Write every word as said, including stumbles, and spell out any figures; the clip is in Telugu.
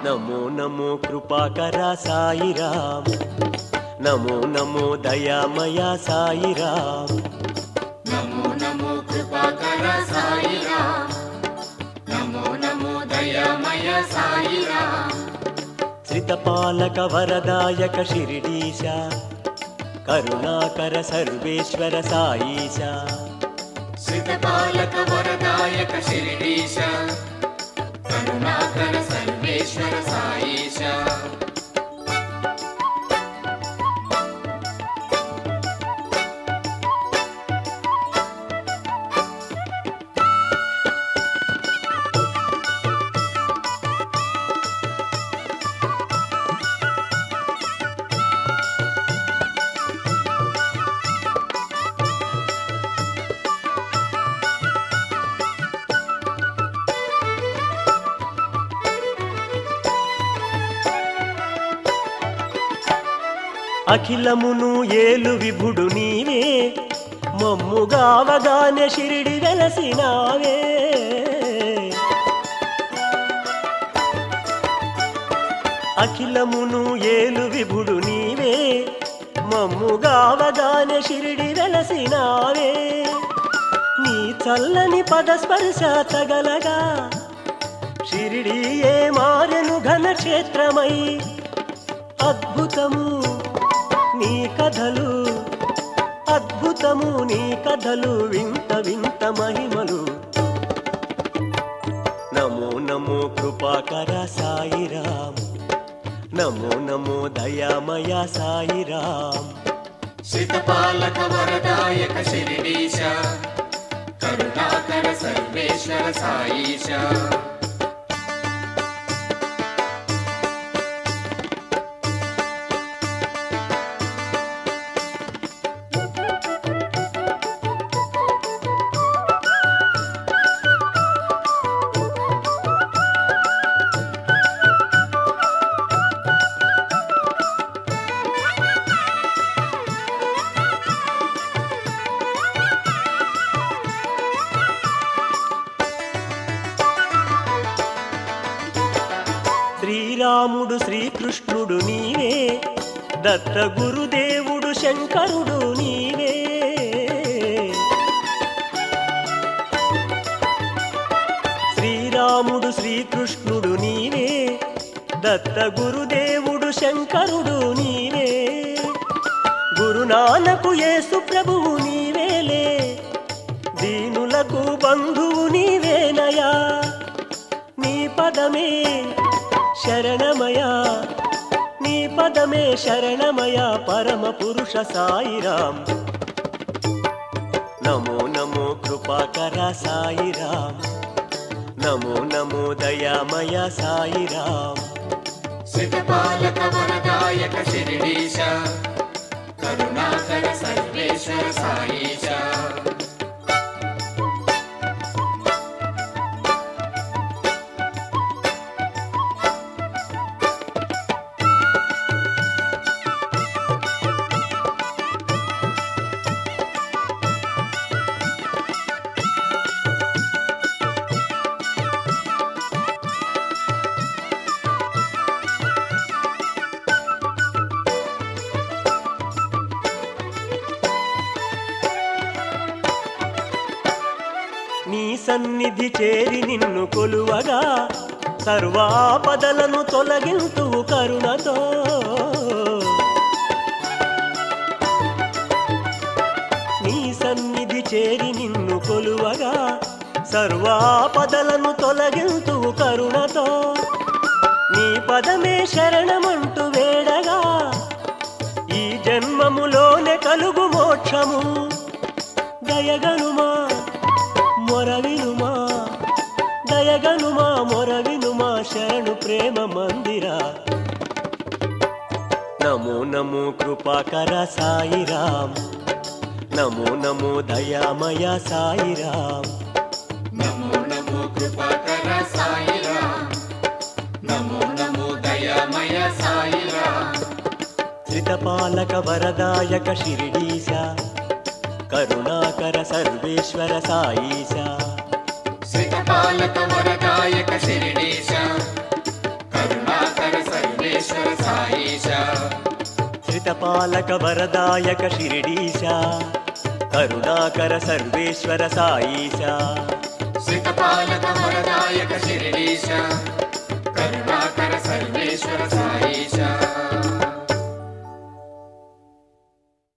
నమో నమో కృపాకరా సాయిరామ్, నమో నమో దయామయ సాయిరామ్, నమో నమో కృపాకరా సాయిరామ్, నమో నమో దయామయ సాయిరామ్. శ్రితపాలక వరదాయక శిరిడీశ, కరుణాకర సర్వేశ్వర సాయిశ, శ్రితపాలక వరదాయక శిరిడీశ, కరుణాకర సర్వేశ్వర సాయిశ. అఖిలమును ఏలు విభుడు నీవే, మమ్ముగావగానే షిరిడి వెలసినావే. అఖిలమును ఏలు విభుడు నీవే, మమ్ముగావగానే షిరిడి వెలసినావే. నీ చల్లని పదస్పర్శ తగలగా షిరిడియే మారెను ఘన క్షేత్రమై. అద్భుతము నీ కథలు, అద్భుతము నీ కథలు, వింత వింత మహిమలు. నమో నమో కృపాకర సాయిరామ్, నమో నమో దయామయ సాయిరామ్. శ్రితపాలక వరదాయక శిరిడీశ, కరుణాకర సర్వేశ్వర సాయిశ. శ్రీరాముడు శ్రీకృష్ణుడు నీవే, దత్త గురుదేవుడు శంకరుడు నీవే. శ్రీరాముడు శ్రీకృష్ణుడు నీవే, దత్త గురుదేవుడు శంకరుడు నీవే. గురునానకు యేసు ప్రభువు నీవేలే, దీనులకు బంధువు నీవేనయా. నీ పదమే శరణమయా, నీ పదమే శరణమయ పరమ పురుష సాయిరామ్. నమో నమో కృపాకర సాయిరామ్, నమో నమో దయామయ సాయిరామ్. శ్రితపాలక వరదాయక శిరిడీశ, కరుణాకర సర్వేశ్వర సాయిశ. నీ సన్నిధి చేరి నిన్ను కొలువగా, సర్వాపదలను తొలగింతువు కరుణతో. నీ సన్నిధి చేరి నిన్ను కొలువగా, సర్వాపదలను తొలగింతువు కరుణతో. నీ పదమే శరణమంటూ వేడగా, ఈ జన్మములోనే కలుగు మోక్షము. దయగనుమా మొరవినుమా, దయగనుమా మొరవినుమా, శరణు ప్రేమ మందిరా. నమో నమో కృపాకర సాయిరామ్, నమో నమో దయామయ సాయిరామ్. నమో నమో కృపాకర సాయిరామ్, నమో నమో దయామయ సాయిరామ్. శ్రితపాలక వరదాయక శిరిడీశ, కరుణాకర సర్వేశ్వర సాయిశ. శ్రితపాలక వరదాయక శిరిడీశ, కరుణా సాయిష శ్రితపాలక వరదాయక శిరిడీశ కరుణాకర సర్వేశ్వర సాయిశ శ్రితపాలక వరదాయక శిరిడీశ కరుణాకర సర్వేశ్వర సాయిష